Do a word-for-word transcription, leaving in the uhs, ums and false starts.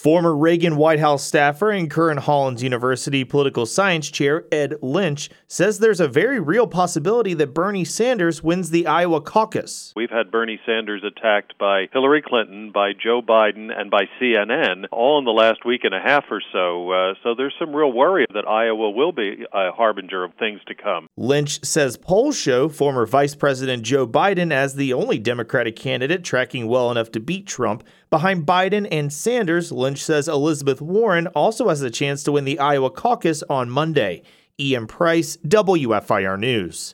Former Reagan White House staffer and current Hollins University political science chair Ed Lynch says there's a very real possibility that Bernie Sanders wins the Iowa caucus. We've had Bernie Sanders attacked by Hillary Clinton, by Joe Biden, and by C N N all in the last week and a half or so. Uh, so there's some real worry that Iowa will be a harbinger of things to come. Lynch says polls show former Vice President Joe Biden as the only Democratic candidate tracking well enough to beat Trump. Behind Biden and Sanders, Lynch says Elizabeth Warren also has a chance to win the Iowa caucus on Monday. Ian Price, W F I R News.